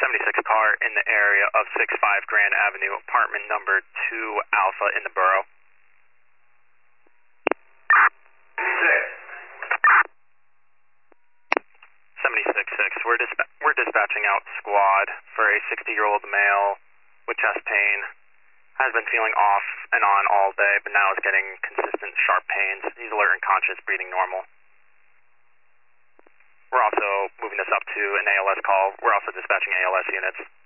76 car in the area of 65 Grand Avenue, apartment number 2 Alpha in the borough. 76-6. We're dispatching out squad for a 60-year-old male with chest pain. Has been feeling off and on all day, but now is getting consistent sharp pains. He's alert and conscious, breathing normal. We're also moving this up to an ALS call. We're also dispatching ALS units.